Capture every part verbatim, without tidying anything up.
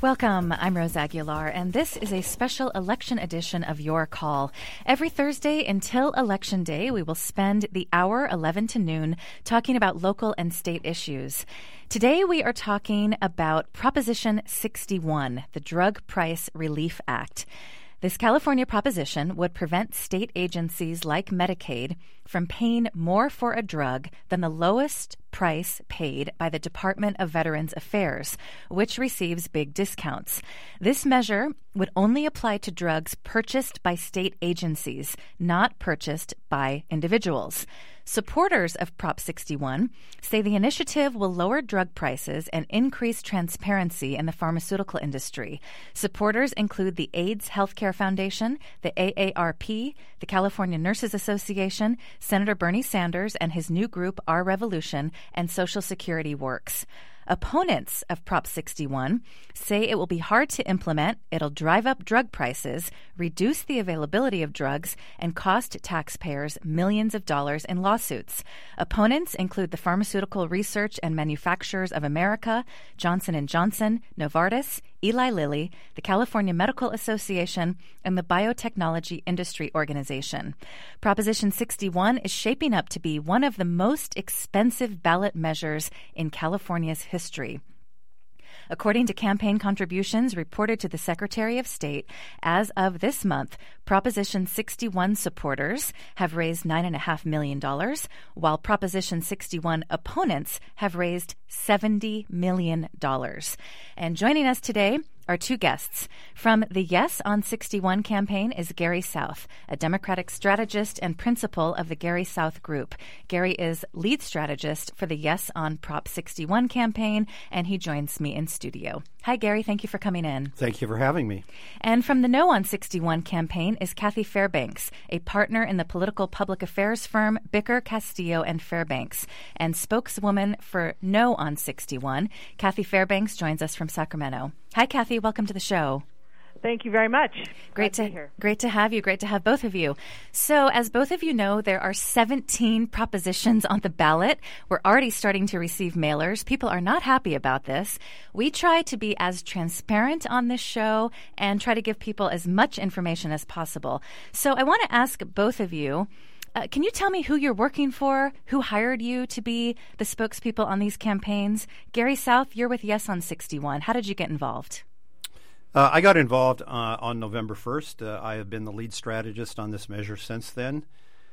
Welcome. I'm Rose Aguilar, and this is a special election edition of Your Call. Every Thursday until Election Day, we will spend the hour eleven to noon talking about local and state issues. Today, we are talking about Proposition sixty-one, the Drug Price Relief Act. This California proposition would prevent state agencies like Medicaid from paying more for a drug than the lowest price paid by the Department of Veterans Affairs, which receives big discounts. This measure would only apply to drugs purchased by state agencies, not purchased by individuals. Supporters of Prop sixty-one say the initiative will lower drug prices and increase transparency in the pharmaceutical industry. Supporters include the AIDS Healthcare Foundation, the A A R P, the California Nurses Association, Senator Bernie Sanders and his new group, Our Revolution, and Social Security Works. Opponents of Prop sixty-one say it will be hard to implement, it'll drive up drug prices, reduce the availability of drugs, and cost taxpayers millions of dollars in lawsuits. Opponents include the Pharmaceutical Research and Manufacturers of America, Johnson and Johnson, Novartis, Eli Lilly, the California Medical Association, and the Biotechnology Industry Organization. Proposition sixty-one is shaping up to be one of the most expensive ballot measures in California's history. According to campaign contributions reported to the Secretary of State, as of this month, Proposition sixty-one supporters have raised nine point five million dollars, while Proposition sixty-one opponents have raised seventy million dollars. And joining us today are two guests. From the Yes on sixty-one campaign is Gary South, a Democratic strategist and principal of the Gary South Group. Gary is lead strategist for the Yes on Prop sixty-one campaign, and he joins me in studio. Hi, Gary. Thank you for coming in. Thank you for having me. And from the No on sixty-one campaign is Kathy Fairbanks, a partner in the political public affairs firm Bicker, Castillo, and Fairbanks, and spokeswoman for No on sixty-one. Kathy Fairbanks joins us from Sacramento. Hi, Kathy. Welcome to the show. Thank you very much. Great Glad to, to be here. Great to have you. Great to have both of you. So, as both of you know, there are seventeen propositions on the ballot. We're already starting to receive mailers. People are not happy about this. We try to be as transparent on this show and try to give people as much information as possible. So, I want to ask both of you, Uh, can you tell me who you're working for, who hired you to be the spokespeople on these campaigns? Gary South, you're with Yes on sixty-one. How did you get involved? Uh, I got involved uh, on November first. Uh, I have been the lead strategist on this measure since then.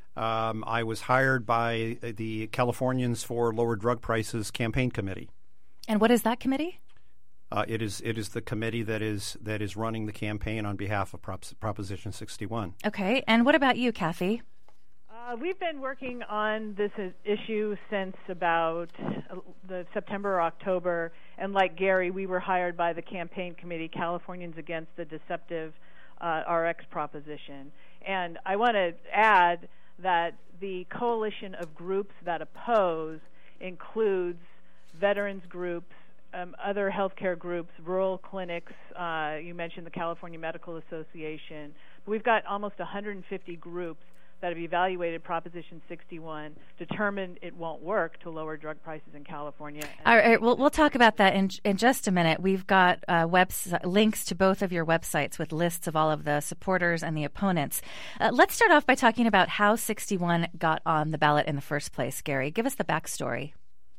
Um, I was hired by the Californians for Lower Drug Prices Campaign Committee. And what is that committee? Uh, it is it is the committee that is that is running the campaign on behalf of Prop- Proposition sixty-one. Okay. And what about you, Kathy? Uh, we've been working on this issue since about uh, the September or October, and like Gary, we were hired by the campaign committee, Californians Against the Deceptive uh, R X Proposition. And I want to add that the coalition of groups that oppose includes veterans groups, um, other healthcare groups, rural clinics. Uh, you mentioned the California Medical Association. But we've got almost one hundred fifty groups that have evaluated Proposition sixty-one, determined it won't work to lower drug prices in California. All right, we'll, we'll talk about that in in just a minute. We've got uh, webs- links to both of your websites with lists of all of the supporters and the opponents. Uh, let's start off by talking about how sixty-one got on the ballot in the first place. Gary, give us the backstory.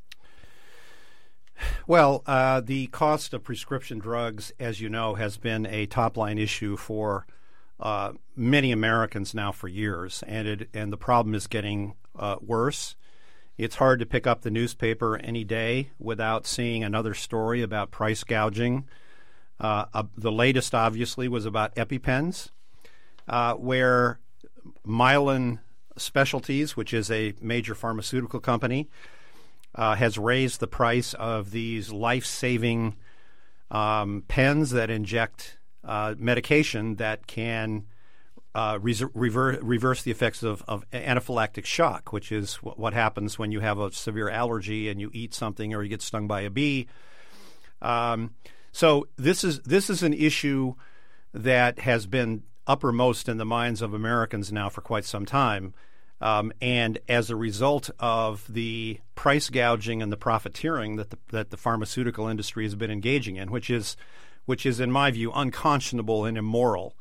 Well, uh, the cost of prescription drugs, as you know, has been a top-line issue for Uh, many Americans now for years, and it and the problem is getting uh, worse. It's hard to pick up the newspaper any day without seeing another story about price gouging. Uh, uh, the latest, obviously, was about EpiPens, uh, where Mylan Specialties, which is a major pharmaceutical company, uh, has raised the price of these life-saving um, pens that inject Uh, medication that can uh, res- rever- reverse the effects of, of anaphylactic shock, which is w- what happens when you have a severe allergy and you eat something or you get stung by a bee. Um, so this is this is an issue that has been uppermost in the minds of Americans now for quite some time. Um, and as a result of the price gouging and the profiteering that the, that the pharmaceutical industry has been engaging in, which is which is, in my view, unconscionable and immoral.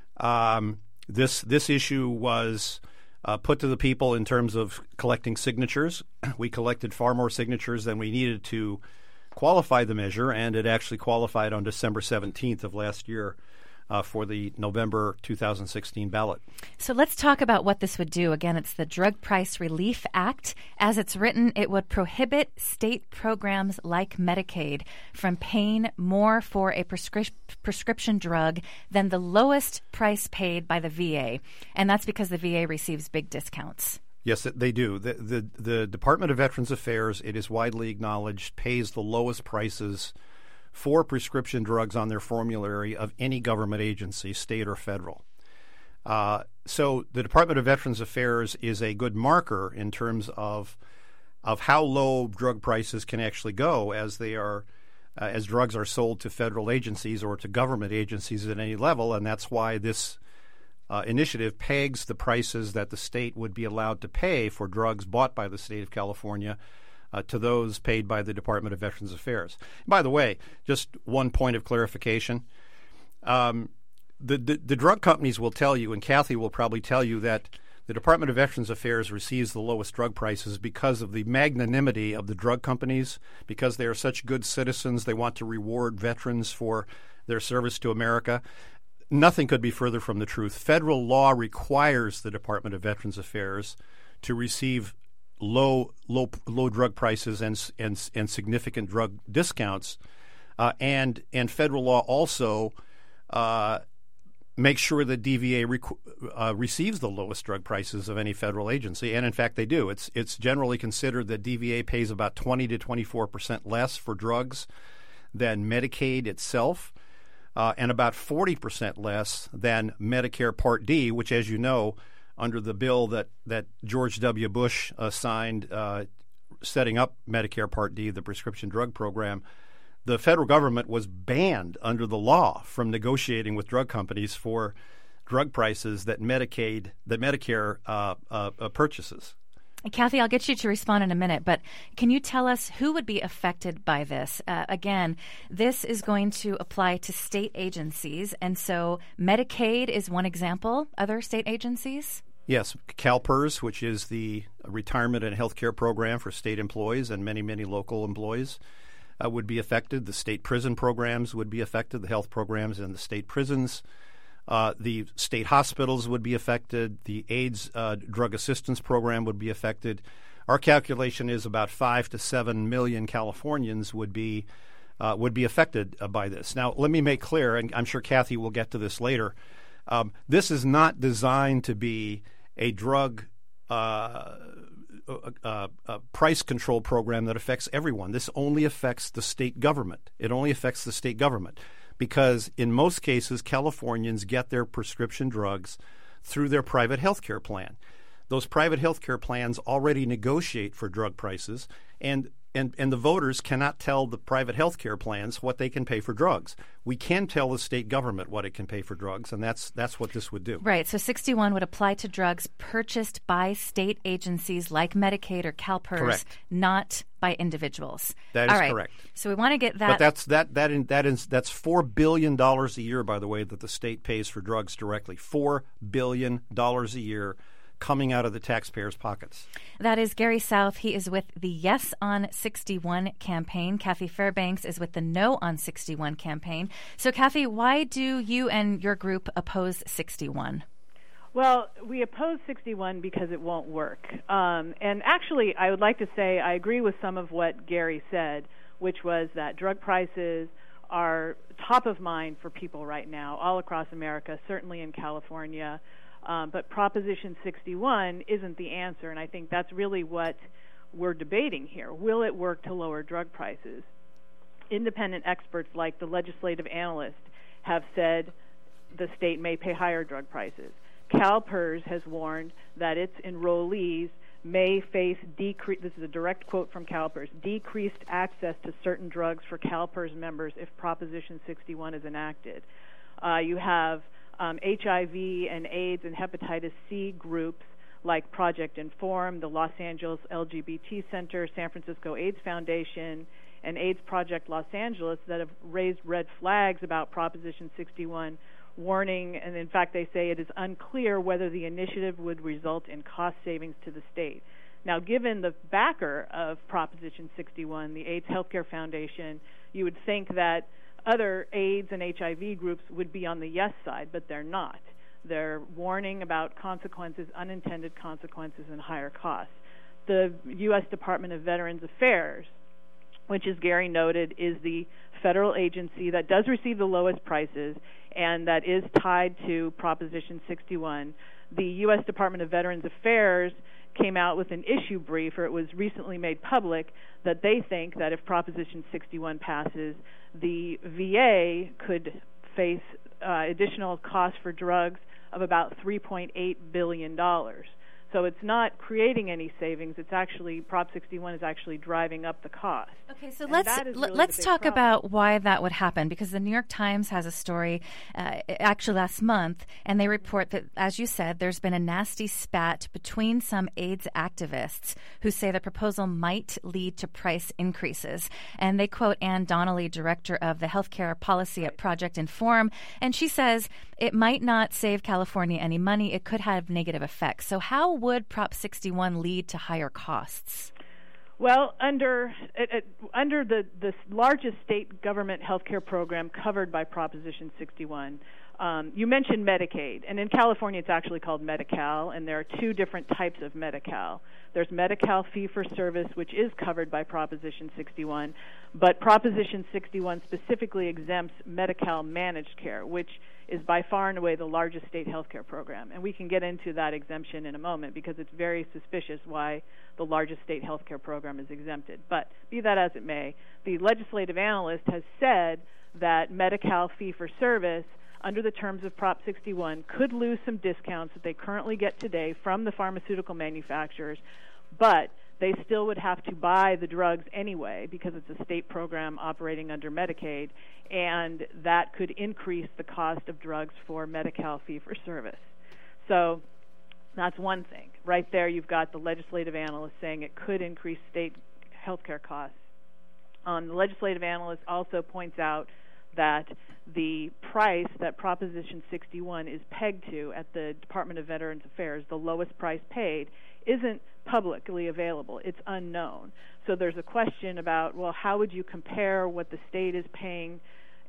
Um, this this issue was uh, put to the people in terms of collecting signatures. We collected far more signatures than we needed to qualify the measure, and it actually qualified on December seventeenth of last year uh, for the November two thousand sixteen ballot. So let's talk about what this would do. Again, it's the Drug Price Relief Act. As it's written, it would prohibit state programs like Medicaid from paying more for a prescri- prescription drug than the lowest price paid by the V A. And that's because the V A receives big discounts. Yes, they do. The, the the Department of Veterans Affairs, it is widely acknowledged, pays the lowest prices for prescription drugs on their formulary of any government agency, state or federal. Uh, so the Department of Veterans Affairs is a good marker in terms of of how low drug prices can actually go as they are uh, as drugs are sold to federal agencies or to government agencies at any level, and that's why this Uh, initiative pegs the prices that the state would be allowed to pay for drugs bought by the state of California uh, to those paid by the Department of Veterans Affairs. By the way, just one point of clarification. Um, the, the, the drug companies will tell you, and Kathy will probably tell you, that the Department of Veterans Affairs receives the lowest drug prices because of the magnanimity of the drug companies, because they are such good citizens. They want to reward veterans for their service to America. Nothing could be further from the truth. Federal law requires the Department of Veterans Affairs to receive low, low, low drug prices and and and significant drug discounts, uh, and and federal law also uh, makes sure that D V A rec- uh, receives the lowest drug prices of any federal agency, and in fact they do. It's it's generally considered that D V A pays about twenty to twenty-four percent less for drugs than Medicaid itself. Uh, and about forty percent less than Medicare Part D, which, as you know, under the bill that, that George W. Bush uh, signed uh, setting up Medicare Part D, the prescription drug program, the federal government was banned under the law from negotiating with drug companies for drug prices that Medicaid, that Medicare uh, uh, uh, purchases. Kathy, I'll get you to respond in a minute, but can you tell us who would be affected by this? Uh, again, this is going to apply to state agencies, and so Medicaid is one example. Other state agencies? Yes, CalPERS, which is the retirement and health care program for state employees and many, many local employees, uh, would be affected. The state prison programs would be affected, the health programs in the state prisons. Uh, the state hospitals would be affected. The AIDS uh, drug assistance program would be affected. Our calculation is about five to seven million Californians would be uh, would be affected uh, by this. Now, let me make clear, and I'm sure Kathy will get to this later. Um, this is not designed to be a drug uh, uh, uh, price control program that affects everyone. This only affects the state government. It only affects the state government. Because in most cases, Californians get their prescription drugs through their private health care plan. Those private health care plans already negotiate for drug prices, and, and, and the voters cannot tell the private health care plans what they can pay for drugs. We can tell the state government what it can pay for drugs, and that's that's what this would do. Right. So sixty-one would apply to drugs purchased by state agencies like Medicaid or CalPERS, correct, not by individuals. That is All right. correct. So we want to get that. But that's that that in, that is that's four billion dollars a year, by the way, that the state pays for drugs directly. Four billion dollars a year coming out of the taxpayers' pockets. That is Gary South. He is with the Yes on sixty-one campaign. Kathy Fairbanks is with the No on sixty-one campaign. So, Kathy, why do you and your group oppose sixty-one? Well, we oppose sixty-one because it won't work. Um, and actually, I would like to say I agree with some of what Gary said, which was that drug prices are top of mind for people right now all across America, certainly in California. Um, but Proposition sixty-one isn't the answer, and I think that's really what we're debating here. Will it work to lower drug prices? Independent experts like the legislative analyst have said the state may pay higher drug prices. CalPERS has warned that its enrollees may face decrease. This is a direct quote from CalPERS: decreased access to certain drugs for CalPERS members if Proposition sixty-one is enacted. Uh, you have um, H I V and AIDS and hepatitis C groups like Project Inform, the Los Angeles L G B T Center, San Francisco AIDS Foundation, and AIDS Project Los Angeles that have raised red flags about Proposition sixty-one, warning, and in fact they say it is unclear whether the initiative would result in cost savings to the state. Now, given the backer of Proposition sixty-one, the AIDS Healthcare Foundation, you would think that other AIDS and H I V groups would be on the yes side, but they're not. They're warning about consequences, unintended consequences, and higher costs. The U S Department of Veterans Affairs, which, as Gary noted, is the federal agency that does receive the lowest prices and that is tied to Proposition sixty-one. The U S Department of Veterans Affairs came out with an issue brief, or it was recently made public, that they think that if Proposition sixty-one passes, the V A could face uh, additional costs for drugs of about three point eight billion dollars. So it's not creating any savings. It's actually, Prop sixty-one is actually driving up the cost. Okay, so and let's really let's talk problem. about why that would happen, because the New York Times has a story uh, actually last month, and they report that, as you said, there's been a nasty spat between some AIDS activists who say the proposal might lead to price increases. And they quote Ann Donnelly, director of the healthcare policy at Project Inform, and she says it might not save California any money. It could have negative effects. So how would Prop sixty-one lead to higher costs? Well, under it, it, under the, the largest state government health care program covered by Proposition sixty-one, um, you mentioned Medicaid, and in California it's actually called Medi-Cal, and there are two different types of Medi-Cal. There's Medi-Cal fee-for-service, which is covered by Proposition sixty-one, but Proposition sixty-one specifically exempts Medi-Cal managed care, which is by far and away the largest state health care program. And we can get into that exemption in a moment because it's very suspicious why the largest state health care program is exempted. But be that as it may, the legislative analyst has said that Medi-Cal fee-for-service, under the terms of Prop sixty-one, could lose some discounts that they currently get today from the pharmaceutical manufacturers, but they still would have to buy the drugs anyway because it's a state program operating under Medicaid, and that could increase the cost of drugs for Medi-Cal fee-for-service. So that's one thing. Right there you've got the legislative analyst saying it could increase state health care costs. Um, the legislative analyst also points out that the price that Proposition sixty-one is pegged to at the Department of Veterans Affairs, the lowest price paid, isn't publicly available. It's unknown. So there's a question about, well, how would you compare what the state is paying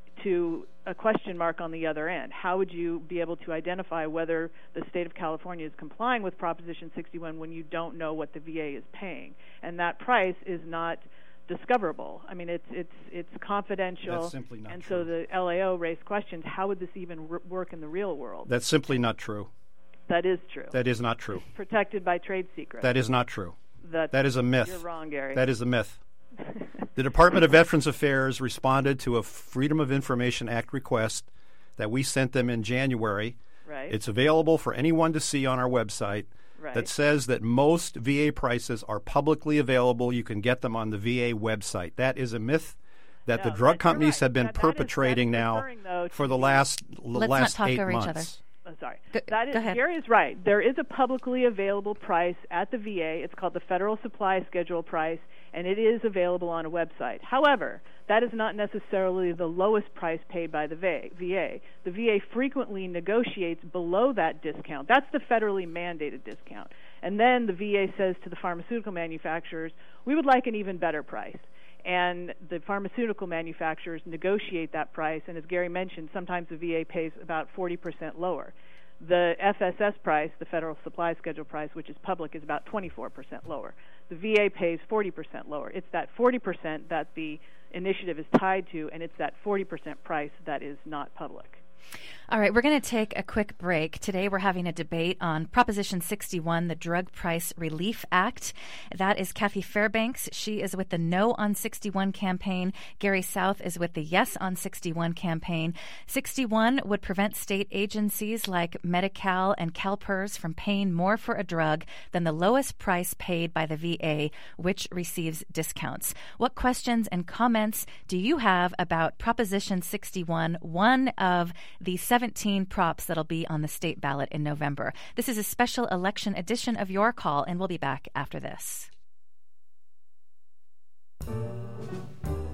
to a question mark on the other end? How would you be able to identify whether the state of California is complying with Proposition sixty-one when you don't know what the V A is paying? And that price is not discoverable. I mean, it's it's it's confidential. That's simply not and true. So the L A O raised questions, how would this even r- work in the real world? That's simply not true. That is true. That is not true. It's protected by trade secrets. That is not true. That's, that is a myth. You're wrong, Gary. That is a myth. The Department of Veterans Affairs responded to a Freedom of Information Act request that we sent them in January. Right. It's available for anyone to see on our website. Right. That says that most V A prices are publicly available. You can get them on the V A website. That is a myth that no, the drug that, companies right. have been that, that perpetrating is, now though, for the the, last Let's last not talk eight over months. Each other. Oh, sorry. Go, that is, go ahead. Gary is right. There is a publicly available price at the V A. It's called the Federal Supply Schedule price, and it is available on a website. However, that is not necessarily the lowest price paid by the V A. The V A frequently negotiates below that discount. That's the federally mandated discount. And then the V A says to the pharmaceutical manufacturers, we would like an even better price. And the pharmaceutical manufacturers negotiate that price, and as Gary mentioned, sometimes the V A pays about forty percent lower. The F S S price, the Federal Supply Schedule price, which is public, is about twenty-four percent lower. The V A pays forty percent lower. It's that forty percent that the initiative is tied to, and it's that forty percent price that is not public. All right, we're going to take a quick break. Today we're having a debate on Proposition sixty-one, the Drug Price Relief Act. That is Kathy Fairbanks. She is with the No on sixty-one campaign. Gary South is with the Yes on sixty-one campaign. sixty-one would prevent state agencies like Medi-Cal and CalPERS from paying more for a drug than the lowest price paid by the V A, which receives discounts. What questions and comments do you have about Proposition sixty-one, one of the seventeen props that'll be on the state ballot in November? This is a special election edition of Your Call, and we'll be back after this.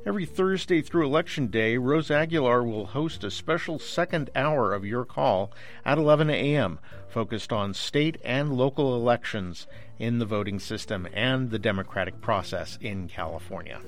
Every Thursday through Election Day, Rose Aguilar will host a special second hour of Your Call at eleven a.m., focused on state and local elections in the voting system and the democratic process in California.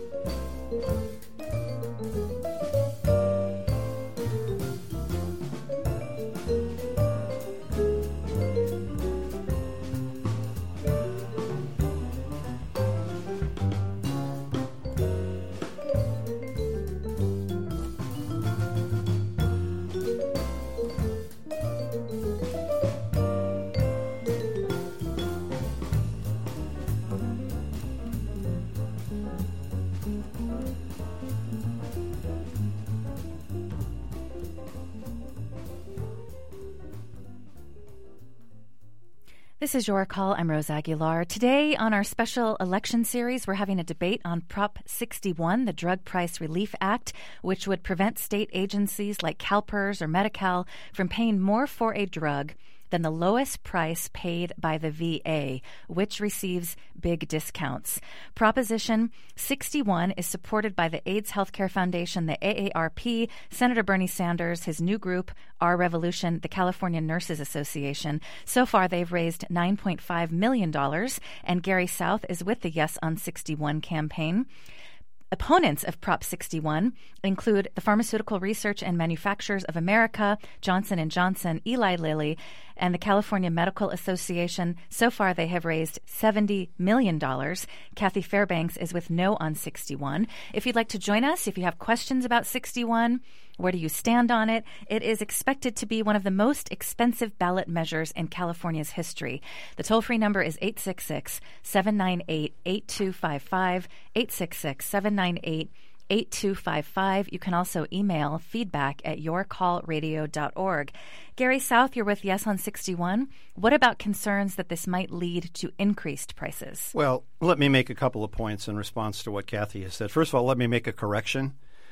This is Your Call. I'm Rose Aguilar. Today on our special election series, we're having a debate on Prop sixty-one, the Drug Price Relief Act, which would prevent state agencies like CalPERS or Medi-Cal from paying more for a drug than the lowest price paid by the V A, which receives big discounts. Proposition sixty-one is supported by the AIDS Healthcare Foundation, the A A R P, Senator Bernie Sanders, his new group, Our Revolution, the California Nurses Association. So far, they've raised nine point five million dollars, and Gary South is with the Yes on sixty-one campaign. Opponents of Prop sixty-one include the Pharmaceutical Research and Manufacturers of America, Johnson and Johnson, Eli Lilly, and the California Medical Association. So far, they have raised seventy million dollars. Kathy Fairbanks is with No on sixty-one. If you'd like to join us, if you have questions about sixty-one, where do you stand on it? It is expected to be one of the most expensive ballot measures in California's history. The toll-free number is eight six six, seven nine eight, eight two five five, eight six six, seven nine eight, eight two five five. You can also email feedback at your call radio dot org. Gary South, you're with Yes on sixty-one. What about concerns that this might lead to increased prices? Well, let me make a couple of points in response to what Kathy has said. First of all, let me make a correction.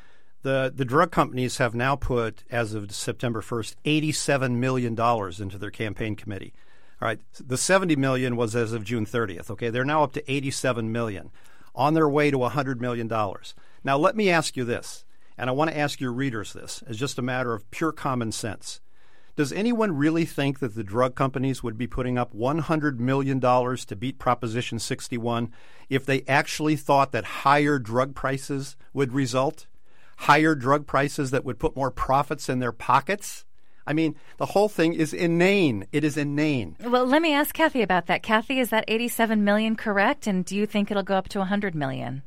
The the drug companies have now put, as of September first, eighty-seven million dollars into their campaign committee. All right, the seventy million dollars was as of June thirtieth. Okay, they're now up to eighty-seven million dollars, on their way to one hundred million dollars. Now, let me ask you this, and I want to ask your readers this as just a matter of pure common sense. Does anyone really think that the drug companies would be putting up one hundred million dollars to beat Proposition sixty-one if they actually thought that higher drug prices would result? Higher drug prices that would put more profits in their pockets? I mean, the whole thing is inane. It is inane. Well, let me ask Kathy about that. Kathy, is that eighty-seven million dollars correct? And do you think it'll go up to one hundred million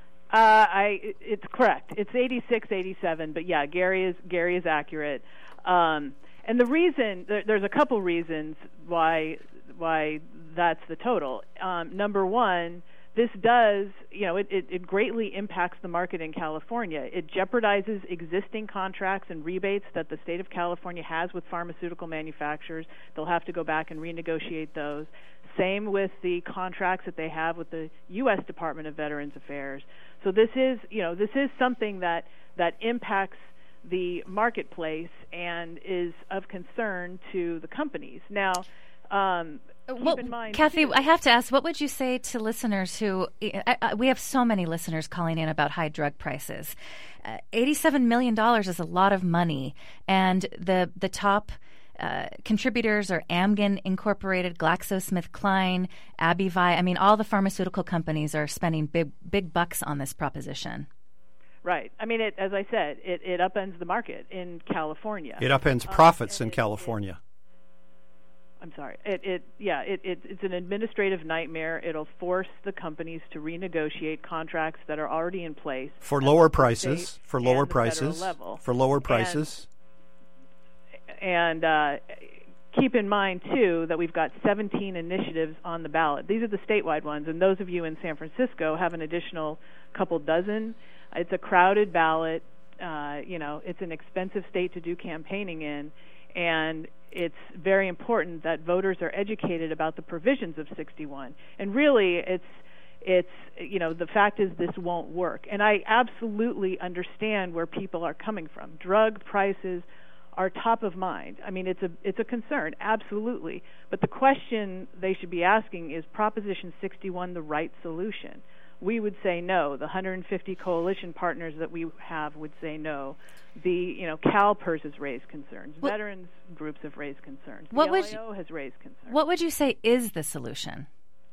Uh, dollars? I it's correct. It's eighty-six, eighty-seven, but yeah, Gary is Gary is accurate. Um, and the reason there, there's a couple reasons why why that's the total. Um, number one, this does, you know, it, it, it greatly impacts the market in California. It jeopardizes existing contracts and rebates that the state of California has with pharmaceutical manufacturers. They'll have to go back and renegotiate those. Same with the contracts that they have with the U S Department of Veterans Affairs. So this is, you know, this is something that, that impacts the marketplace and is of concern to the companies. Now, um, keep well, in mind, Kathy, too, I have to ask, what would you say to listeners who, I, I, we have so many listeners calling in about high drug prices. Uh, eighty-seven million dollars is a lot of money, and the, the top uh, contributors are Amgen Incorporated, GlaxoSmithKline, AbbVie. I mean, all the pharmaceutical companies are spending big, big bucks on this proposition. Right. I mean, it, as I said, it, it upends the market in California. It upends profits um, in it, California. It, I'm sorry. It, it yeah. It, it, it's an administrative nightmare. It'll force the companies to renegotiate contracts that are already in place for lower prices. For lower prices. Level. For lower prices. And, and uh, keep in mind too that we've got seventeen initiatives on the ballot. These are the statewide ones, and those of you in San Francisco have an additional couple dozen. It's a crowded ballot. Uh, you know, it's an expensive state to do campaigning in, and it's very important that voters are educated about the provisions of sixty-one. And really, it's it's you know, the fact is this won't work. And I absolutely understand where people are coming from. Drug prices are top of mind. I mean, it's a it's a concern, absolutely. But the question they should be asking is, Proposition sixty-one the right solution? we would say no. The one hundred fifty coalition partners that we have would say no. The, you know, CalPERS has raised concerns. What, Veterans groups have raised concerns. The what L A O would you, has raised concerns. What would you say is the solution?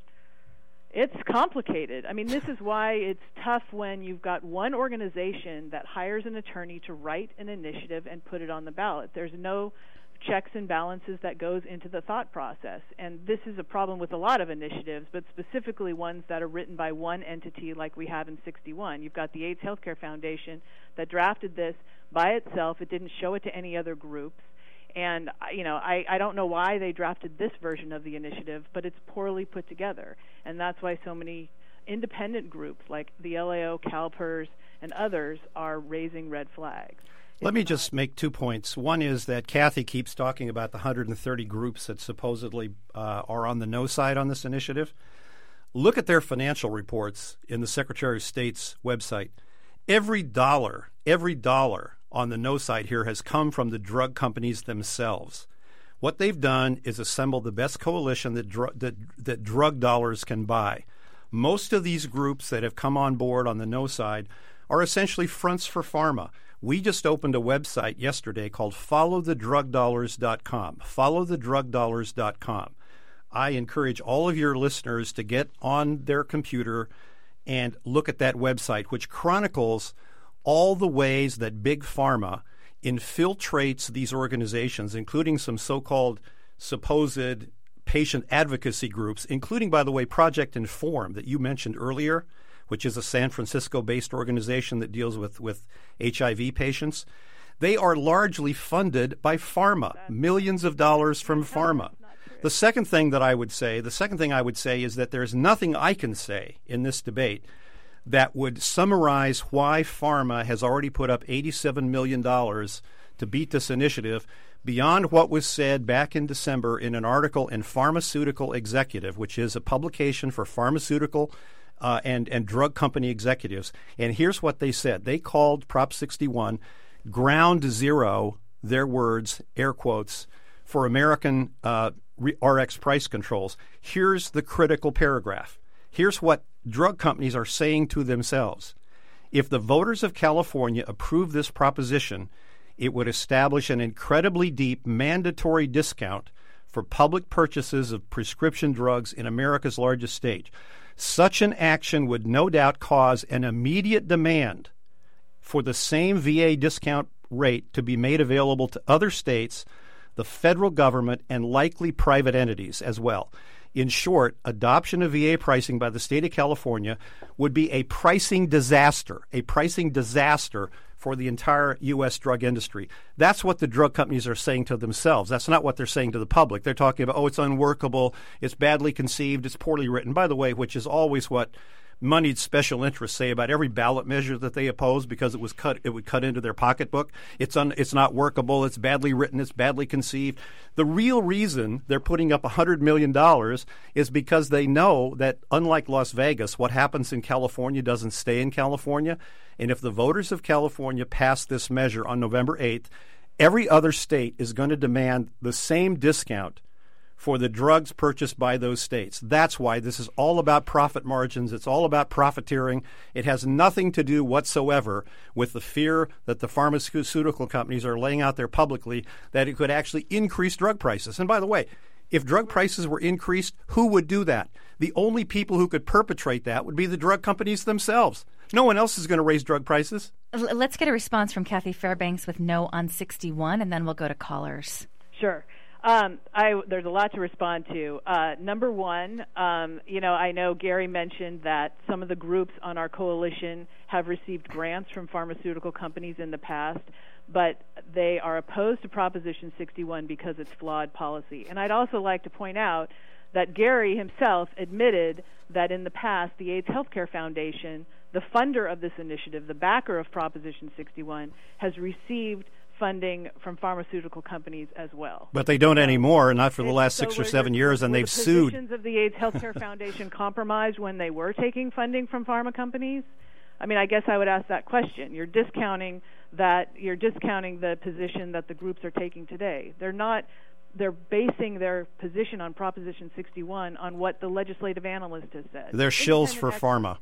It's complicated. I mean, this is why it's tough when you've got one organization that hires an attorney to write an initiative and put it on the ballot. There's no checks and balances that goes into the thought process. And this is a problem with a lot of initiatives, but specifically ones that are written by one entity like we have in sixty-one. You've got the AIDS Healthcare Foundation that drafted this by itself. It didn't show it to any other groups. And, you know, I, I don't know why they drafted this version of the initiative, but it's poorly put together. And that's why so many independent groups like the L A O, CalPERS, and others are raising red flags. Let me just make two points. One is that Kathy keeps talking about the one hundred thirty groups that supposedly uh, are on the no side on this initiative. Look at their financial reports in the Secretary of State's website. Every dollar, every dollar on the no side here has come from the drug companies themselves. What they've done is assemble the best coalition that, dr- that, that drug dollars can buy. Most of these groups that have come on board on the no side are essentially fronts for pharma. We just opened a website yesterday called follow the drug dollars dot com. follow the drug dollars dot com. I encourage all of your listeners to get on their computer and look at that website, which chronicles all the ways that Big Pharma infiltrates these organizations, including some so-called supposed patient advocacy groups, including, by the way, Project Inform that you mentioned earlier, which is a San Francisco-based organization that deals with, with H I V patients. They are largely funded by pharma, millions of dollars from pharma. The second thing that I would say, the second thing I would say is that there's nothing I can say in this debate that would summarize why pharma has already put up eighty-seven million dollars to beat this initiative beyond what was said back in December in an article in Pharmaceutical Executive, which is a publication for pharmaceutical uh, and, and drug company executives. And here's what they said. They called Prop sixty-one ground zero, their words, air quotes, for American uh, R X price controls. Here's the critical paragraph. Here's what drug companies are saying to themselves. If the voters of California approve this proposition, it would establish an incredibly deep mandatory discount for public purchases of prescription drugs in America's largest state. Such an action would no doubt cause an immediate demand for the same V A discount rate to be made available to other states, the federal government, and likely private entities as well. In short, adoption of V A pricing by the state of California would be a pricing disaster, a pricing disaster for the entire U S drug industry. That's what the drug companies are saying to themselves. That's not what they're saying to the public. They're talking about, oh, it's unworkable, it's badly conceived, it's poorly written, by the way, which is always what moneyed special interests say about every ballot measure that they oppose because it was cut it would cut into their pocketbook. It's un, it's not workable, it's badly written, it's badly conceived. The real reason they're putting up one hundred million dollars is because they know that, unlike Las Vegas, what happens in California doesn't stay in California. And if the voters of California pass this measure on November eighth, every other state is going to demand the same discount for the drugs purchased by those states. That's why this is all about profit margins. It's all about profiteering. It has nothing to do whatsoever with the fear that the pharmaceutical companies are laying out there publicly that it could actually increase drug prices. And by the way, if drug prices were increased, who would do that? The only people who could perpetrate that would be the drug companies themselves. No one else is going to raise drug prices. Let's get a response from Kathy Fairbanks with no on sixty-one, and then we'll go to callers. Sure. Um, I, there's a lot to respond to. Uh, number one, um, you know, I know Gary mentioned that some of the groups on our coalition have received grants from pharmaceutical companies in the past, but they are opposed to Proposition sixty-one because it's flawed policy. And I'd also like to point out that Gary himself admitted that in the past, the AIDS Healthcare Foundation, the funder of this initiative, the backer of Proposition sixty-one, has received funding from pharmaceutical companies as well. But they don't anymore, not for the last so six or seven years, and were they've the sued. Positions of the AIDS Healthcare Foundation compromised when they were taking funding from pharma companies? I mean, I guess I would ask that question. You're discounting that. You're discounting the position that the groups are taking today. They're not. They're basing their position on Proposition sixty-one on what the legislative analyst has said. They're shills for pharma.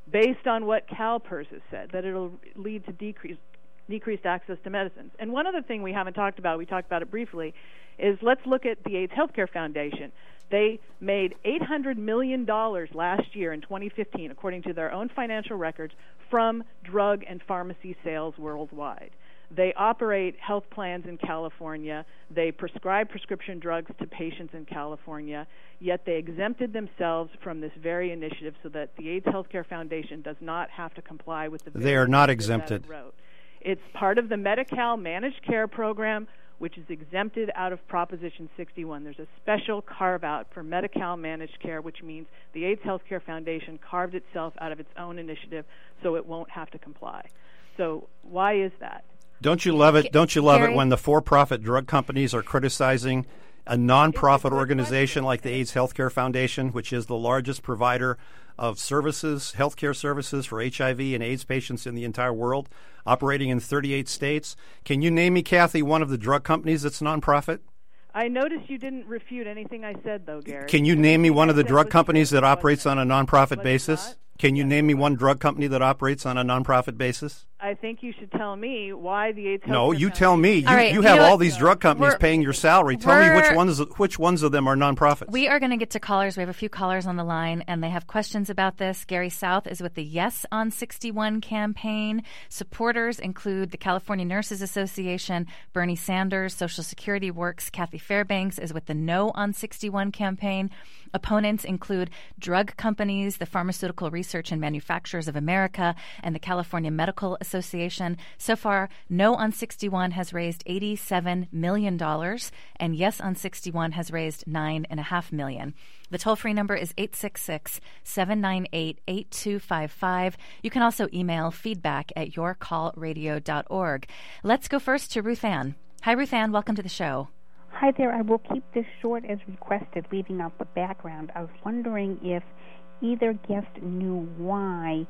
based on what CalPERS has said, that it'll lead to decreased decreased access to medicines. And one other thing we haven't talked about, we talked about it briefly, is let's look at the AIDS Healthcare Foundation. They made eight hundred million dollars last year in twenty fifteen, according to their own financial records, from drug and pharmacy sales worldwide. They operate health plans in California. They prescribe prescription drugs to patients in California, yet they exempted themselves from this very initiative so that the AIDS Healthcare Foundation does not have to comply with the They are not exempted. It's part of the Medi-Cal Managed Care Program, which is exempted out of Proposition sixty-one. There's a special carve-out for Medi-Cal Managed Care, which means the AIDS Healthcare Foundation carved itself out of its own initiative so it won't have to comply. So why is that? Don't you love it? Don't you love Gary? it when the for-profit drug companies are criticizing a nonprofit organization like the AIDS Healthcare Foundation, which is the largest provider of services, healthcare services for H I V and AIDS patients in the entire world, operating in thirty-eight states? Can you name me, Kathy, one of the drug companies that's nonprofit? I noticed you didn't refute anything I said, though, Gary. Can you name me one of the drug companies that operates on a nonprofit basis? Can you name me one drug company that operates on a nonprofit basis? I think you should tell me why the AIDS Healthcare No, you Foundation... tell me. You, All right, you you have know all what? these drug companies We're- paying your salary. Tell me which we're- ones which ones of them are nonprofits. We are going to get to callers. We have a few callers on the line, and they have questions about this. Gary South is with the Yes on sixty-one campaign. Supporters include the California Nurses Association, Bernie Sanders, Social Security Works. Kathy Fairbanks is with the No on sixty-one campaign. Opponents include drug companies, the Pharmaceutical Research and Manufacturers of America, and the California Medical Association. So far, No on sixty-one has raised eighty-seven million dollars, and Yes on sixty-one has raised nine point five million dollars. The toll-free number is eight six six, seven nine eight, eight two five five. You can also email feedback at your call radio dot org. Let's go first to Ruth Ann. Hi, Ruth Ann. Welcome to the show. Hi there. I will keep this short as requested, leaving out the background. I was wondering if either guest knew why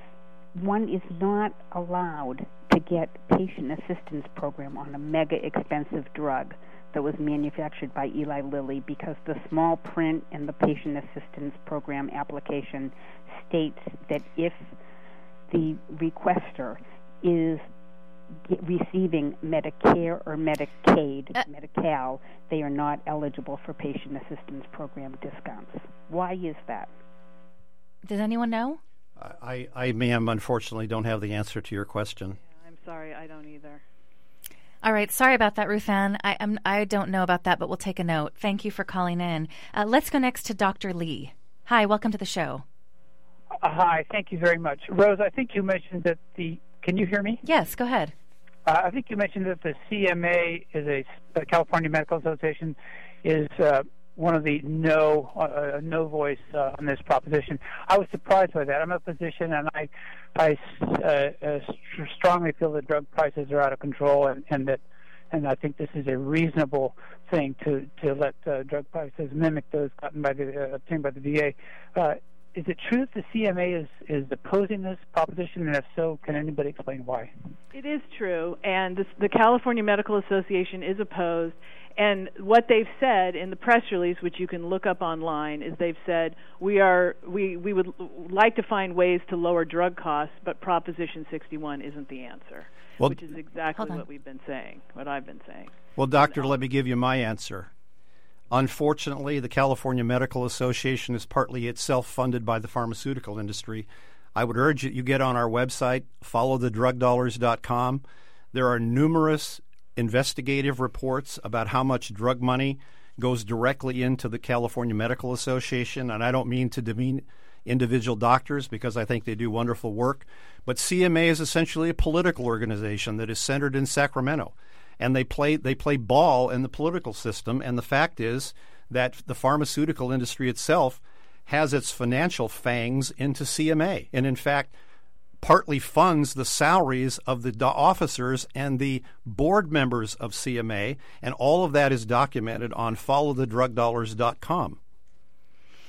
one is not allowed to get patient assistance program on a mega expensive drug that was manufactured by Eli Lilly, because the small print in the patient assistance program application states that if the requester is receiving Medicare or Medicaid, Uh, Medi-Cal, they are not eligible for patient assistance program discounts. Why is that? Does anyone know? I, I, ma'am, unfortunately don't have the answer to your question. Yeah, I'm sorry, I don't either. All right. Sorry about that, Ruth Ann. I, I'm, I don't know about that, but we'll take a note. Thank you for calling in. Uh, let's go next to Doctor Lee. Hi, welcome to the show. Uh, hi, thank you very much. Rose, I think you mentioned that the, can you hear me? Yes, go ahead. Uh, I think you mentioned that the C M A is a, the California Medical Association is uh, one of the no uh, no voice uh, on this proposition. I was surprised by that. I'm a physician, and I I uh, uh, strongly feel that drug prices are out of control, and, and that and I think this is a reasonable thing to to let uh, drug prices mimic those gotten by the uh, obtained by the V A. Uh, is it true that the C M A is is opposing this proposition, and if so, can anybody explain why? It is true, and this, the California Medical Association is opposed. And what they've said in the press release, which you can look up online, is they've said we are we, we would like to find ways to lower drug costs, but Proposition sixty-one isn't the answer, well, which is exactly what we've been saying, what I've been saying. Well, doctor, let me give you my answer. Unfortunately, the California Medical Association is partly itself funded by the pharmaceutical industry. I would urge that you get on our website, follow the drug dollars dot com. There are numerous investigative reports about how much drug money goes directly into the California Medical Association, and I don't mean to demean individual doctors because I think they do wonderful work, but C M A is essentially a political organization that is centered in Sacramento, and they play they play ball in the political system, and the fact is that the pharmaceutical industry itself has its financial fangs into C M A, and in fact partly funds the salaries of the do- officers and the board members of C M A, and all of that is documented on follow the drug dollars dot com.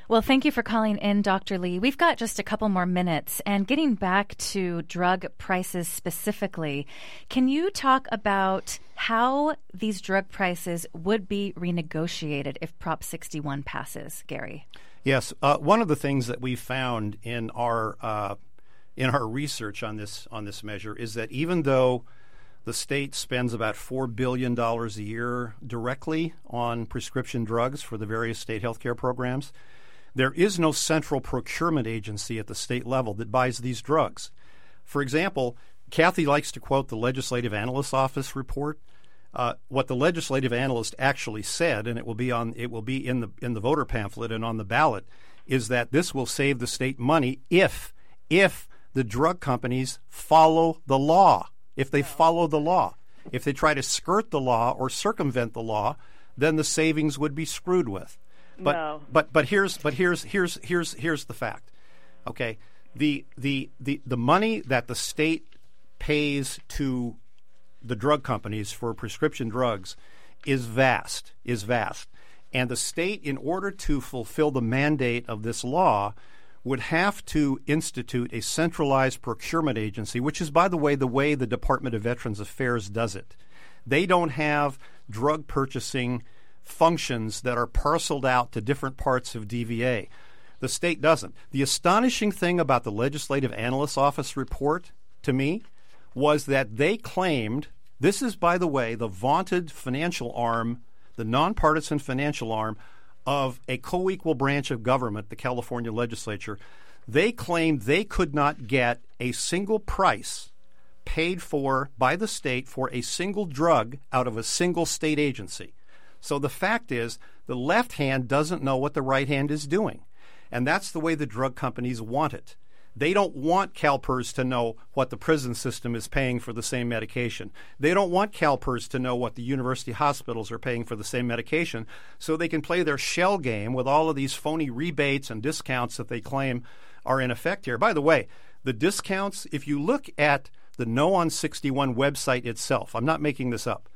Well, thank you for calling in, Doctor Lee. We've got just a couple more minutes. And getting back to drug prices specifically, can you talk about how these drug prices would be renegotiated if Prop sixty-one passes, Gary? Yes. Uh, one of the things that we found in our uh, in our research on this on this measure is that even though the state spends about four billion dollars a year directly on prescription drugs for the various state health care programs, there is no central procurement agency at the state level that buys these drugs. For example, Kathy likes to quote the Legislative Analyst's Office report. Uh, what the legislative analyst actually said, and it will be on it will be in the in the voter pamphlet and on the ballot, is that this will save the state money if if the drug companies follow the law. If they follow the law. If they try to skirt the law or circumvent the law, then the savings would be screwed with. But no. but but here's but here's here's here's here's the fact. Okay. The the the, the money that the state pays to the drug companies for prescription drugs is vast, is vast. And the state, in order to fulfill the mandate of this law, would have to institute a centralized procurement agency, which is, by the way, the way the Department of Veterans Affairs does it. They don't have drug purchasing functions that are parceled out to different parts of D V A. The state doesn't. The astonishing thing about the Legislative Analyst's Office report, to me, was that they claimed, this is, by the way, the vaunted financial arm, the nonpartisan financial arm of a co-equal branch of government, the California legislature. They claimed they could not get a single price paid for by the state for a single drug out of a single state agency. So the fact is, the left hand doesn't know what the right hand is doing. And that's the way the drug companies want it. They don't want CalPERS to know what the prison system is paying for the same medication. They don't want CalPERS to know what the university hospitals are paying for the same medication, so they can play their shell game with all of these phony rebates and discounts that they claim are in effect here. By the way, the discounts, if you look at the No on sixty-one website itself, I'm not making this up,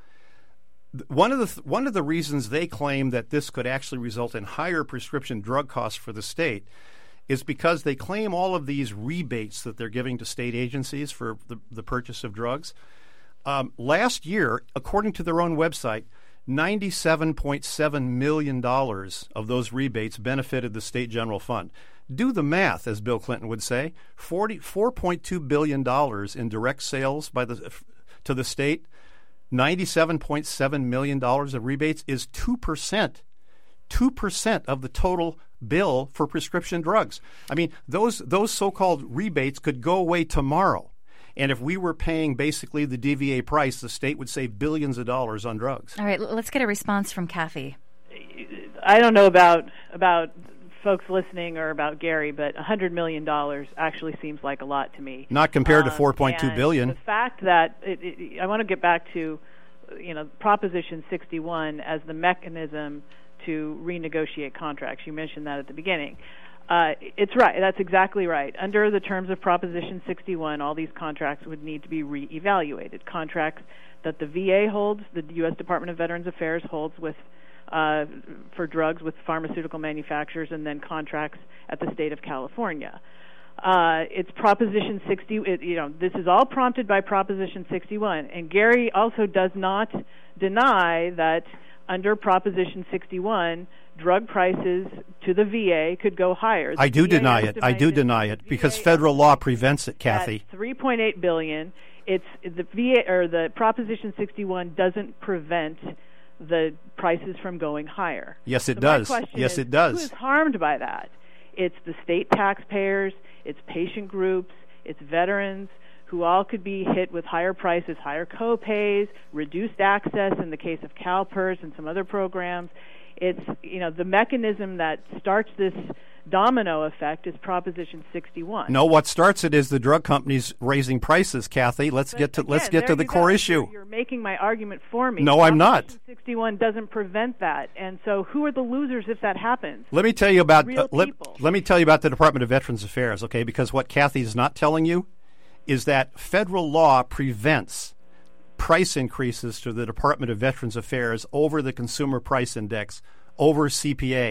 one of the th- one of the reasons they claim that this could actually result in higher prescription drug costs for the state is because they claim all of these rebates that they're giving to state agencies for the, the purchase of drugs. Um, last year, according to their own website, ninety-seven point seven million dollars of those rebates benefited the state general fund. Do the math, as Bill Clinton would say. forty-four point two billion dollars in direct sales by the to the state, ninety-seven point seven million dollars of rebates is two percent. two percent of the total bill for prescription drugs. I mean, those those so-called rebates could go away tomorrow. And if we were paying basically the D V A price, the state would save billions of dollars on drugs. All right, let's get a response from Kathy. I don't know about about folks listening or about Gary, but one hundred million dollars actually seems like a lot to me. Not compared um, to four point two billion dollars. The fact that it, it, I want to get back to, you know, Proposition sixty-one as the mechanism to renegotiate contracts. You mentioned that at the beginning. Uh, it's right. That's exactly right. Under the terms of Proposition sixty-one, all these contracts would need to be reevaluated. Contracts that the V A holds, the U S Department of Veterans Affairs holds with uh, for drugs with pharmaceutical manufacturers, and then contracts at the state of California. Uh, it's Proposition sixty. It, you know, this is all prompted by Proposition sixty-one, and Gary also does not deny that under Proposition sixty-one, drug prices to the V A could go higher. The I do V A deny it. I do deny it because federal law prevents it, Kathy. three point eight billion dollars. It's the V A or the Proposition sixty-one doesn't prevent the prices from going higher. Yes, it so does. My question yes, is, it does. Who is harmed by that? It's the state taxpayers, it's patient groups, it's veterans, who all could be hit with higher prices, higher co-pays, reduced access in the case of CalPERS and some other programs. It's, you know, the mechanism that starts this domino effect is Proposition sixty-one. No, what starts it is the drug companies raising prices, Kathy. Let's but get to again, let's get to the core go. issue. You're, you're making my argument for me. No, I'm not. Proposition sixty-one doesn't prevent that, and so who are the losers if that happens? Let me tell you about Real uh, let, people. let me tell you about the Department of Veterans Affairs, okay? Because what Kathy is not telling you is that federal law prevents price increases to the Department of Veterans Affairs over the Consumer Price Index, over C P A.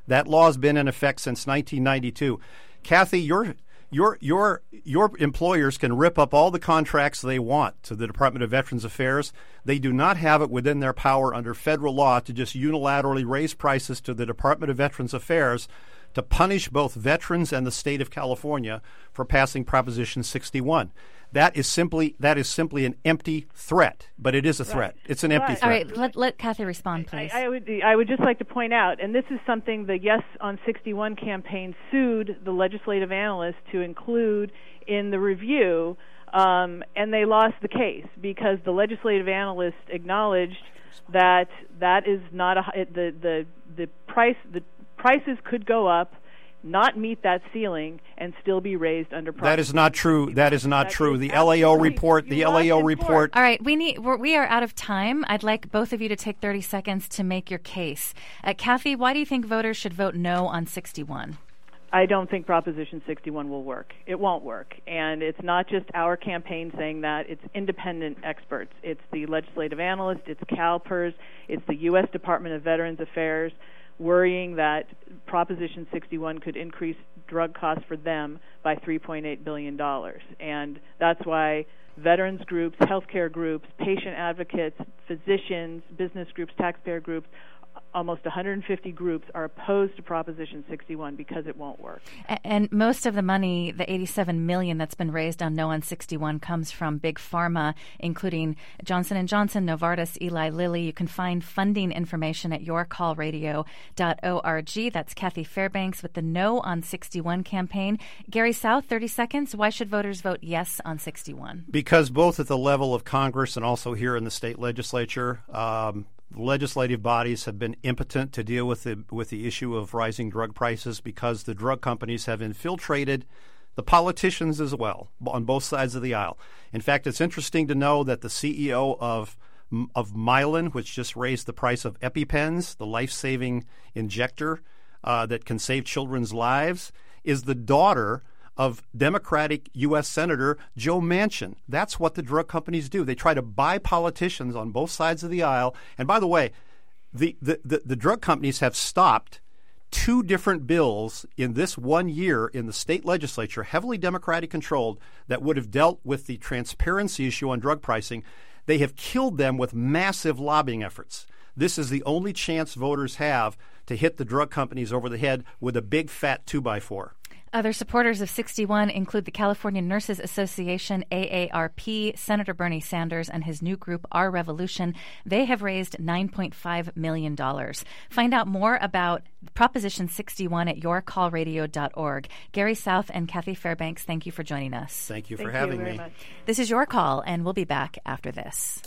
That law has been in effect since nineteen ninety-two. Kathy, your your your your employers can rip up all the contracts they want to the Department of Veterans Affairs. They do not have it within their power under federal law to just unilaterally raise prices to the Department of Veterans Affairs to punish both veterans and the state of California for passing Proposition sixty-one. That is simply that is simply an empty threat, but it is a threat. Right. It's an empty right. threat. All right, let let Kathy respond, please. I, I would I would just like to point out, and this is something the Yes on sixty-one campaign sued the legislative analysts to include in the review, um, and they lost the case because the legislative analysts acknowledged that that is not a the the the price the prices could go up, not meet that ceiling, and still be raised under profit. That is not true. That is not that true. Is the L A O report, the L A O report. All right, we need we're, we are out of time. I'd like both of you to take thirty seconds to make your case. Uh, Kathy, why do you think voters should vote no on sixty-one? I don't think Proposition sixty-one will work. It won't work. And it's not just our campaign saying that. It's independent experts. It's the legislative analysts. It's CalPERS. It's the U S Department of Veterans Affairs, worrying that Proposition sixty-one could increase drug costs for them by three point eight billion dollars. And that's why veterans groups, healthcare groups, patient advocates, physicians, business groups, taxpayer groups, almost one hundred fifty groups are opposed to Proposition sixty-one because it won't work. And most of the money, the eighty-seven million dollars that's been raised on No on sixty-one, comes from Big Pharma, including Johnson and Johnson, Novartis, Eli Lilly. You can find funding information at your call radio dot org. That's Kathy Fairbanks with the No on sixty-one campaign. Gary South, thirty seconds. Why should voters vote yes on sixty-one? Because both at the level of Congress and also here in the state legislature, um, legislative bodies have been impotent to deal with the with the issue of rising drug prices because the drug companies have infiltrated the politicians as well on both sides of the aisle. In fact, it's interesting to know that the C E O of of Mylan, which just raised the price of EpiPens, the life-saving injector uh, that can save children's lives, is the daughter of Democratic U S Senator Joe Manchin. That's what the drug companies do. They try to buy politicians on both sides of the aisle. And by the way, the, the, the, the drug companies have stopped two different bills in this one year in the state legislature, heavily Democratic controlled, that would have dealt with the transparency issue on drug pricing. They have killed them with massive lobbying efforts. This is the only chance voters have to hit the drug companies over the head with a big fat two by four. Other supporters of sixty-one include the California Nurses Association, A A R P, Senator Bernie Sanders, and his new group, Our Revolution. They have raised nine point five million dollars. Find out more about Proposition sixty-one at your call radio dot org. Gary South and Kathy Fairbanks, thank you for joining us. Thank you for thank having you very me. Much. This is Your Call, and we'll be back after this.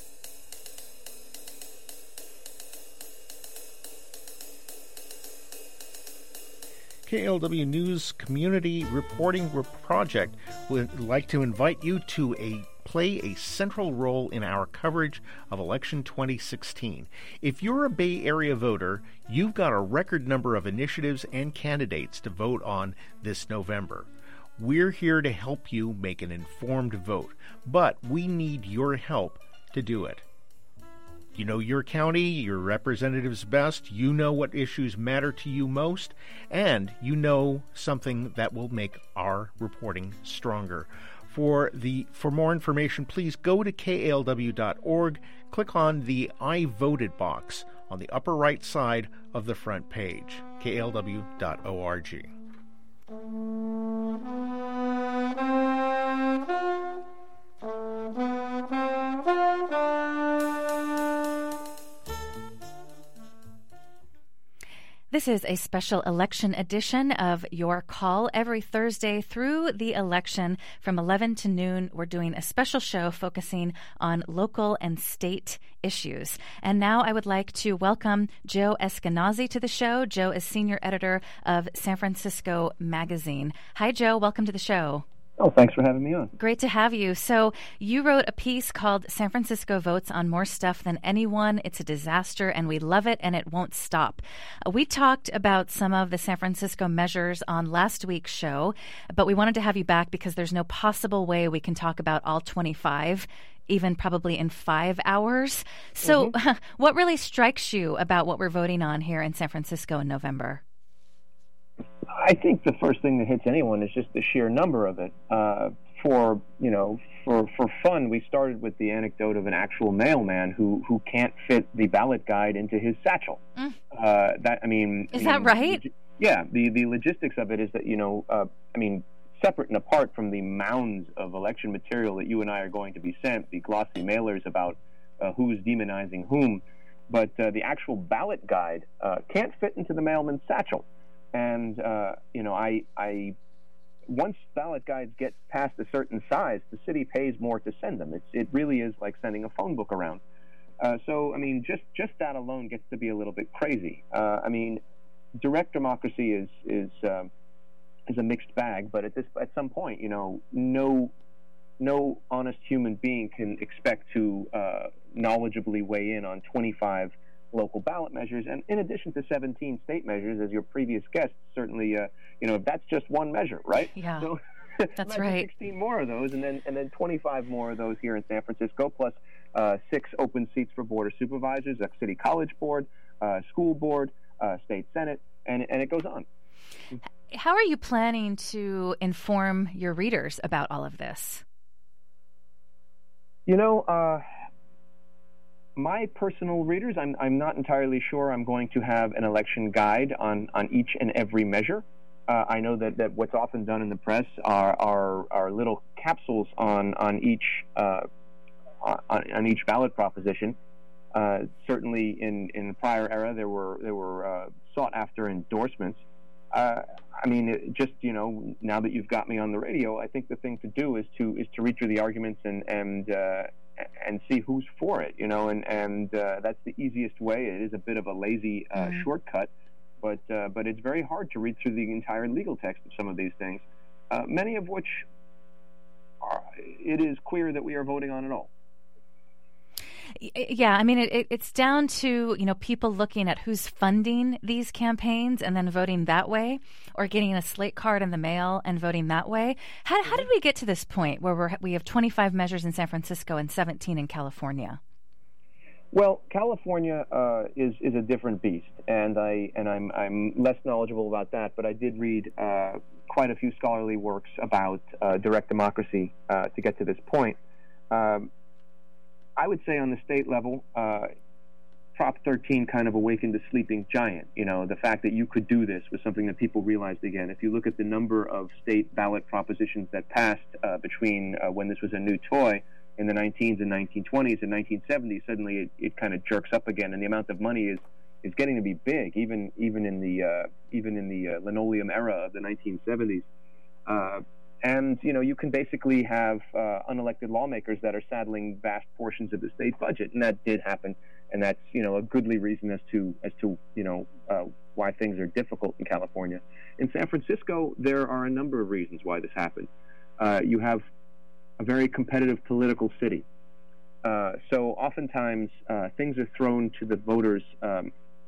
K L W News Community Reporting Project would like to invite you to a play a central role in our coverage of election twenty sixteen. If you're a Bay Area voter, you've got a record number of initiatives and candidates to vote on this November. We're here to help you make an informed vote, but we need your help to do it. You know your county, your representatives best, you know what issues matter to you most, and you know something that will make our reporting stronger. For the for more information, please go to K A L W dot org, click on the I Voted box on the upper right side of the front page, K A L W dot org. This is a special election edition of Your Call. Every Thursday through the election from eleven to noon, we're doing a special show focusing on local and state issues. And now I would like to welcome Joe Eskenazi to the show. Joe is senior editor of San Francisco Magazine. Hi, Joe. Welcome to the show. Oh, thanks for having me on. Great to have you. So you wrote a piece called San Francisco Votes on More Stuff Than Anyone. It's a disaster, and we love it, and it won't stop. Uh, we talked about some of the San Francisco measures on last week's show, but we wanted to have you back because there's no possible way we can talk about all twenty-five, even probably in five hours. So mm-hmm. What really strikes you about what we're voting on here in San Francisco in November? I think the first thing that hits anyone is just the sheer number of it. Uh, for you know, for for fun, we started with the anecdote of an actual mailman who who can't fit the ballot guide into his satchel. Mm. Uh, that I mean, is I that mean, right? Yeah. The the logistics of it is that you know, uh, I mean, separate and apart from the mounds of election material that you and I are going to be sent, the glossy mailers about uh, who's demonizing whom, but uh, the actual ballot guide uh, can't fit into the mailman's satchel. And, uh, you know, I, I, once ballot guides get past a certain size, the city pays more to send them. It's, it really is like sending a phone book around. Uh, so, I mean, just, just that alone gets to be a little bit crazy. Uh, I mean, direct democracy is, is, uh, is a mixed bag, but at this, at some point, you know, no, no honest human being can expect to uh, knowledgeably weigh in on twenty-five local ballot measures, and in addition to seventeen state measures, as your previous guest certainly, uh, you know, that's just one measure, right? Yeah, so, that's right. sixteen more of those, and then and then twenty-five more of those here in San Francisco, plus uh, six open seats for board of supervisors, a city college board, uh, school board, uh, state senate, and and it goes on. How are you planning to inform your readers about all of this? You know. Uh, My personal readers, I'm, I'm not entirely sure I'm going to have an election guide on, on each and every measure. Uh, I know that, that what's often done in the press are, are, are little capsules on, on, each, uh, on, on each ballot proposition. Uh, certainly in, in the prior era, there were, there were uh, sought-after endorsements. Uh, I mean, it just, you know, now that you've got me on the radio, I think the thing to do is to is to read through the arguments and, and uh, and see who's for it, you know, and, and uh, that's the easiest way. It is a bit of a lazy uh, mm-hmm. shortcut, but uh, but it's very hard to read through the entire legal text of some of these things, uh, many of which are, it is clear that we are voting on at all. Yeah, I mean, it, it's down to, you know, people looking at who's funding these campaigns and then voting that way, or getting a slate card in the mail and voting that way. How, how did we get to this point where we're, we have twenty-five measures in San Francisco and seventeen in California? Well, California uh, is is a different beast, and I and I'm I'm less knowledgeable about that. But I did read uh, quite a few scholarly works about uh, direct democracy uh, to get to this point. Um, I would say on the state level, uh, Prop thirteen kind of awakened a sleeping giant. You know, the fact that you could do this was something that people realized again. If you look at the number of state ballot propositions that passed uh, between uh, when this was a new toy in the nineteens and nineteen twenties and nineteen seventies, suddenly it, it kind of jerks up again, and the amount of money is, is getting to be big, even even in the uh, even in the uh, linoleum era of the nineteen seventies. Uh, And, you know, you can basically have uh, unelected lawmakers that are saddling vast portions of the state budget. And that did happen. And that's, you know, a goodly reason as to, as to you know, uh, why things are difficult in California. In San Francisco, there are a number of reasons why this happened. Uh, you have a very competitive political city. Uh, so oftentimes uh, things are thrown to the voters um,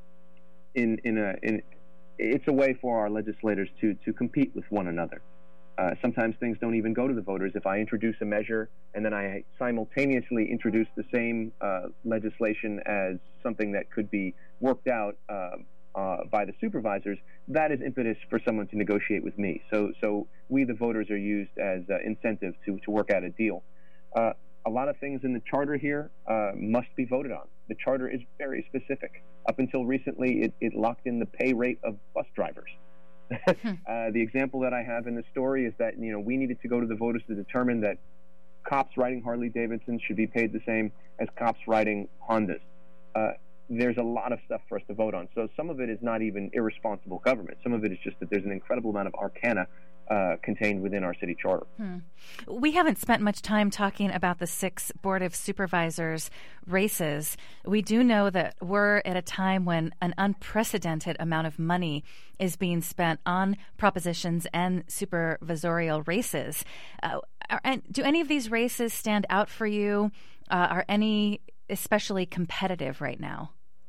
in, in a, in, it's a way for our legislators to, to compete with one another. Uh, sometimes things don't even go to the voters. If I introduce a measure and then I simultaneously introduce the same uh, legislation as something that could be worked out uh, uh, by the supervisors, that is impetus for someone to negotiate with me. So, so we, the voters, are used as uh, incentive to, to work out a deal. Uh, a lot of things in the charter here uh, must be voted on. The charter is very specific. Up until recently, it, it locked in the pay rate of bus drivers. uh, the example that I have in the story is that, you know, we needed to go to the voters to determine that cops riding Harley Davidsons should be paid the same as cops riding Hondas. Uh, there's a lot of stuff for us to vote on. So some of it is not even irresponsible government. Some of it is just that there's an incredible amount of arcana uh, contained within our city charter. Hmm. We haven't spent much time talking about the six Board of Supervisors races. We do know that we're at a time when an unprecedented amount of money is being spent on propositions and supervisorial races. Uh, are, and do any of these races stand out for you? Uh, are any especially competitive right now?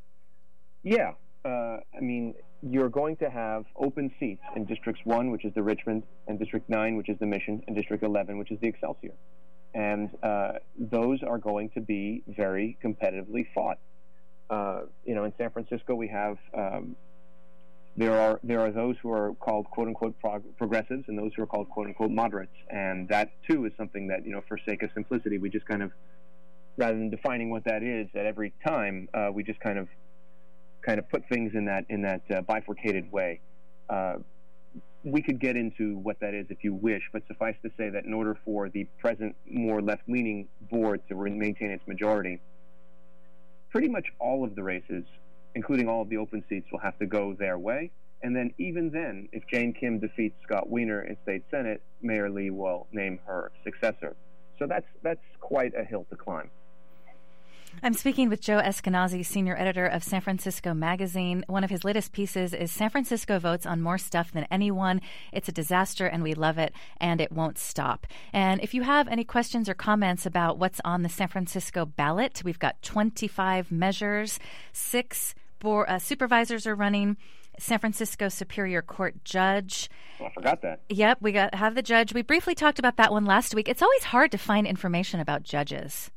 Yeah. Uh, I mean, you're going to have open seats in Districts one, which is the Richmond, and District nine, which is the Mission, and District eleven, which is the Excelsior. And uh, those are going to be very competitively fought. Uh, you know, in San Francisco, we have um, there are there are those who are called quote unquote prog- progressives and those who are called quote unquote moderates, and that too is something that, you know, for sake of simplicity, we just kind of, rather than defining what that is at every time, uh, we just kind of kind of put things in that in that uh, bifurcated way. Uh, we could get into what that is if you wish, but suffice to say that in order for the present more left-leaning board to re- maintain its majority, pretty much all of the races, including all of the open seats, will have to go their way. And then even then, if Jane Kim defeats Scott Wiener in state senate, Mayor Lee will name her successor. So that's that's quite a hill to climb. I'm speaking with Joe Eskenazi, senior editor of San Francisco Magazine. One of his latest pieces is San Francisco votes on more stuff than anyone. It's a disaster and we love it, and it won't stop. And if you have any questions or comments about what's on the San Francisco ballot, we've got twenty-five measures, six board, uh, supervisors are running. San Francisco Superior Court judge. Oh, I forgot that. Yep, we got have the judge. We briefly talked about that one last week. It's always hard to find information about judges.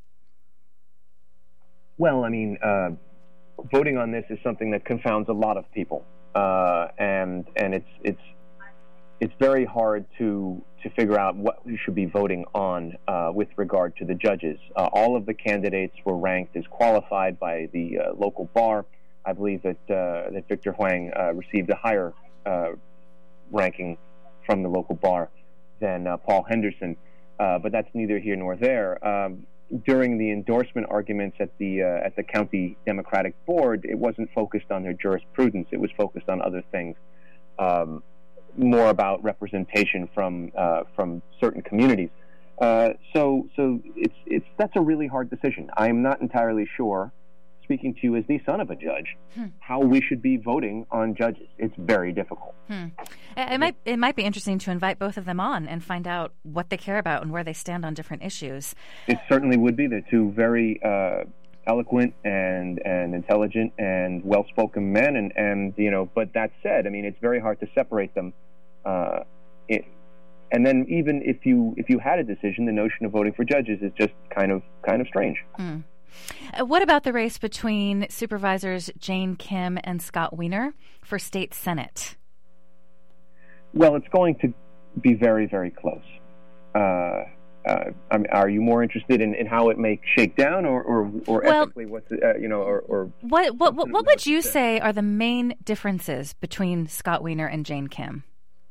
Well, I mean, uh, voting on this is something that confounds a lot of people, uh, and and it's it's it's very hard to to figure out what we should be voting on uh, with regard to the judges. Uh, all of the candidates were ranked as qualified by the uh, local bar. I believe that uh, that Victor Huang uh, received a higher uh, ranking from the local bar than uh, Paul Henderson, uh, but that's neither here nor there. Um, during the endorsement arguments at the uh, at the county Democratic board, it wasn't focused on their jurisprudence; it was focused on other things, um, more about representation from uh, from certain communities. Uh, so, so it's it's that's a really hard decision. I am not entirely sure, speaking to you as the son of a judge, hmm. how we should be voting on judges. It's very difficult. Hmm. It might it might be interesting to invite both of them on and find out what they care about and where they stand on different issues. It certainly would be. They're two very uh, eloquent and, and intelligent and well-spoken men. And, and, you know, but that said, I mean, it's very hard to separate them. Uh, it, and then even if you if you had a decision, the notion of voting for judges is just kind of kind of strange. Hmm. Uh, what about the race between Supervisors Jane Kim and Scott Wiener for state senate? Well, it's going to be very, very close. Uh, uh, I mean, are you more interested in, in how it may shake down, or or, or well, ethically, what's uh, you know, or, or what what what, what would you say are the main differences between Scott Wiener and Jane Kim?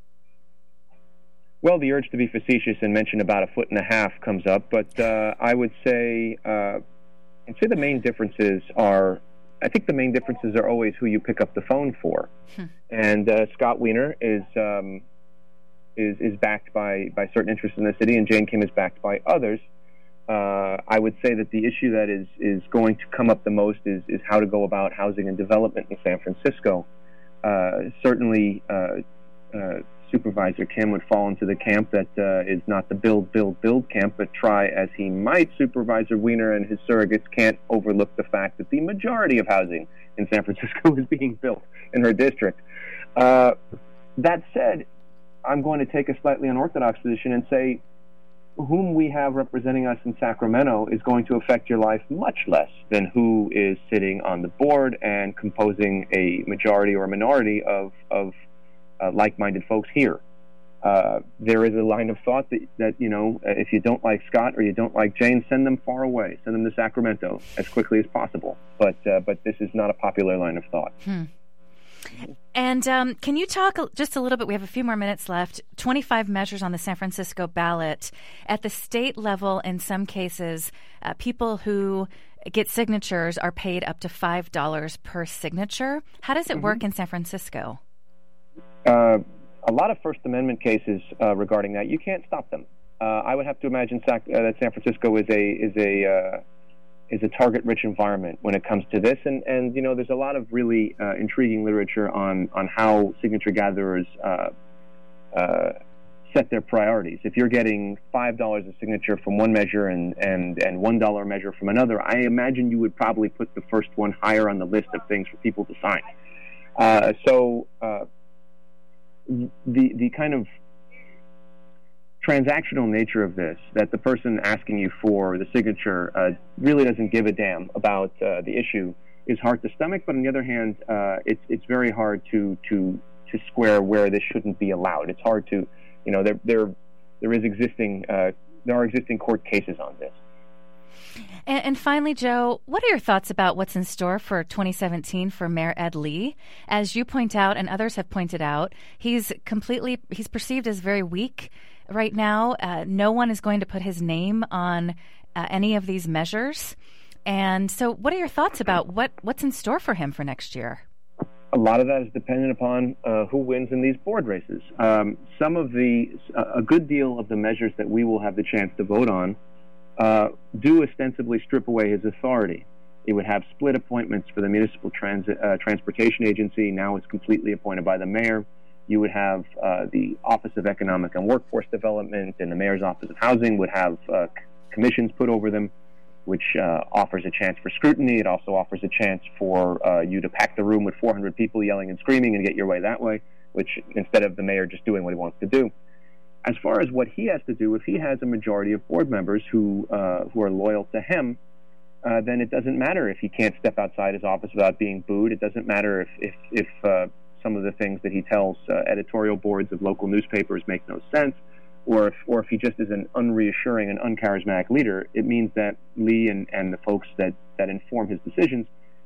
Well, the urge to be facetious and mention about a foot and a half comes up, but uh, I would say. Uh, I'd say the main differences are, I think the main differences are always who you pick up the phone for. Hmm. And uh, Scott Wiener is um, is is backed by, by certain interests in the city, and Jane Kim is backed by others. Uh, I would say that the issue that is, is going to come up the most is, is how to go about housing and development in San Francisco. Uh, certainly, uh, uh, Supervisor Kim would fall into the camp that uh, is not the build, build, build camp, but try as he might, Supervisor Wiener and his surrogates can't overlook the fact that the majority of housing in San Francisco is being built in her district. Uh, that said, I'm going to take a slightly unorthodox position and say whom we have representing us in Sacramento is going to affect your life much less than who is sitting on the board and composing a majority or a minority of, of Uh, like-minded folks here. Uh, there is a line of thought that, that, you know, if you don't like Scott or you don't like Jane, send them far away. Send them to Sacramento as quickly as possible. But uh, but this is not a popular line of thought. Hmm. And um, can you talk just a little bit? We have a few more minutes left. twenty-five measures on the San Francisco ballot. At the state level, in some cases, uh, people who get signatures are paid up to five dollars per signature. How does it mm-hmm. work in San Francisco? Uh, a lot of First Amendment cases uh, regarding that, you can't stop them. Uh, I would have to imagine Sac- uh, that San Francisco is a is a uh, is a target-rich environment when it comes to this, and, and you know there's a lot of really uh, intriguing literature on on how signature gatherers uh, uh, set their priorities. If you're getting five dollars a signature from one measure and and and one dollar a measure from another, I imagine you would probably put the first one higher on the list of things for people to sign. Uh, so. Uh, The the kind of transactional nature of this, that the person asking you for the signature uh, really doesn't give a damn about uh, the issue, is hard to stomach. But on the other hand, uh, it's it's very hard to to to square where this shouldn't be allowed. It's hard to, you know, there there there is existing uh, there are existing court cases on this. And, and finally, Joe, what are your thoughts about what's in store for twenty seventeen for Mayor Ed Lee? As you point out, and others have pointed out, he's completely he's perceived as very weak right now. Uh, no one is going to put his name on uh, any of these measures. And so what are your thoughts about what, what's in store for him for next year? A lot of that is dependent upon uh, who wins in these board races. Um, some of the, uh, a good deal of the measures that we will have the chance to vote on uh, do ostensibly strip away his authority. It would have split appointments for the Municipal Transit, uh, Transportation Agency. Now it's completely appointed by the mayor. You would have uh, the Office of Economic and Workforce Development, and the Mayor's Office of Housing would have uh, commissions put over them, which uh, offers a chance for scrutiny. It also offers a chance for uh, you to pack the room with four hundred people yelling and screaming and get your way that way, which instead of the mayor just doing what he wants to do. As far as what he has to do, if he has a majority of board members who uh, who are loyal to him, uh, then it doesn't matter if he can't step outside his office without being booed. It doesn't matter if if, if uh, some of the things that he tells uh, editorial boards of local newspapers make no sense, or if, or if he just is an unreassuring and uncharismatic leader. It means that Lee and, and the folks that, that inform his decisions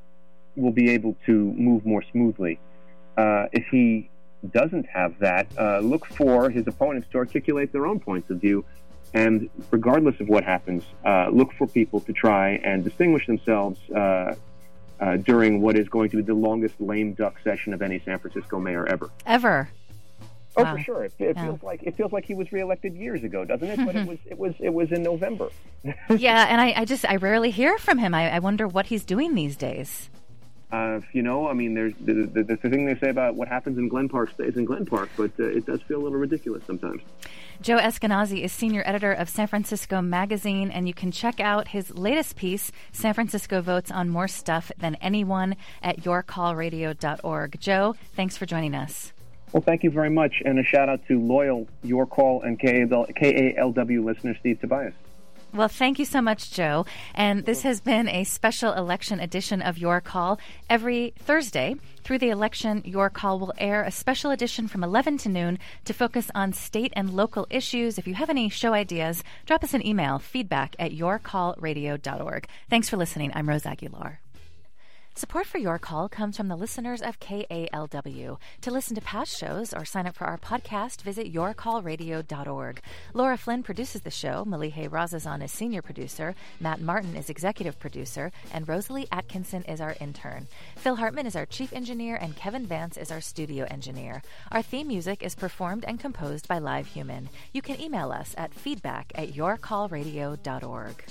will be able to move more smoothly. Uh, if he doesn't have that, uh, look for his opponents to articulate their own points of view, and regardless of what happens, uh, look for people to try and distinguish themselves uh, uh, during what is going to be the longest lame duck session of any San Francisco mayor ever. Ever. Oh, Wow. for sure. It, it Yeah. feels like it feels like he was reelected years ago, doesn't it? But it was it was it was in November. Yeah, and I, I just I rarely hear from him. I, I wonder what he's doing these days. Uh, you know, I mean, there's the, the, the thing they say about what happens in Glen Park stays in Glen Park, but uh, it does feel a little ridiculous sometimes. Joe Eskenazi is senior editor of San Francisco Magazine, and you can check out his latest piece, San Francisco Votes on More Stuff Than Anyone, at your call radio dot org. Joe, thanks for joining us. Well, thank you very much, and a shout-out to loyal Your Call and K A L W listener Steve Tobias. Well, thank you so much, Joe. And this has been a special election edition of Your Call. Every Thursday through the election, Your Call will air a special edition from eleven to noon to focus on state and local issues. If you have any show ideas, drop us an email, feedback at your call radio dot org. Thanks for listening. I'm Rose Aguilar. Support for Your Call comes from the listeners of K A L W. To listen to past shows or sign up for our podcast, visit your call radio dot org. Laura Flynn produces the show. Malihe Razazan is senior producer. Matt Martin is executive producer. And Rosalie Atkinson is our intern. Phil Hartman is our chief engineer, and Kevin Vance is our studio engineer. Our theme music is performed and composed by Live Human. You can email us at feedback at your call radio dot org.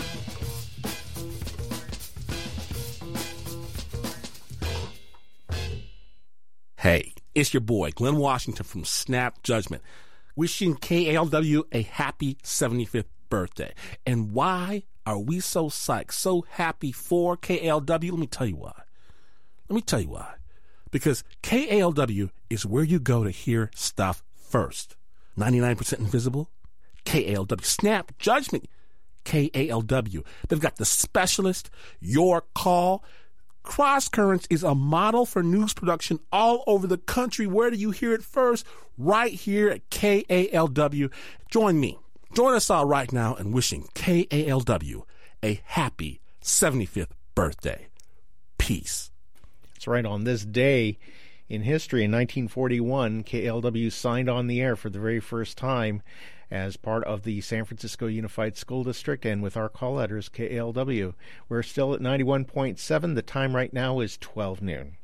Hey, it's your boy, Glenn Washington from Snap Judgment, wishing K A L W a happy seventy-fifth birthday. And why are we so psyched, so happy for K A L W? Let me tell you why. Let me tell you why. Because K A L W is where you go to hear stuff first. ninety-nine percent Invisible, K A L W. Snap Judgment, K A L W. They've got The Specialist, Your Call. Cross Currents is a model for news production all over the country. Where do you hear it first? Right here at K A L W. Join me. Join us all right now in wishing K A L W a happy seventy-fifth birthday. Peace. That's right. On this day in history, in nineteen forty-one, K A L W signed on the air for the very first time as part of the San Francisco Unified School District, and with our call letters, K A L W. We're still at ninety-one point seven. The time right now is twelve noon.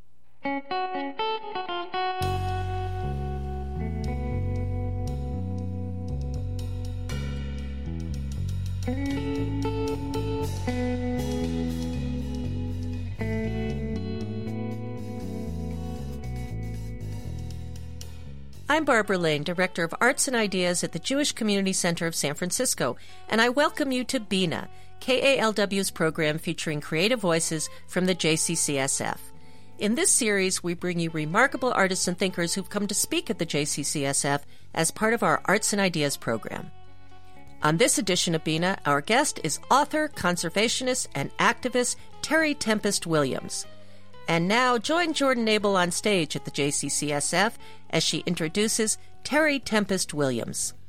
I'm Barbara Lane, Director of Arts and Ideas at the Jewish Community Center of San Francisco, and I welcome you to Bina, K A L W's program featuring creative voices from the J C C S F. In this series, we bring you remarkable artists and thinkers who've come to speak at the J C C S F as part of our Arts and Ideas program. On this edition of Bina, our guest is author, conservationist, and activist Terry Tempest Williams. And now join Jordan Abel on stage at the J C C S F as she introduces Terry Tempest Williams.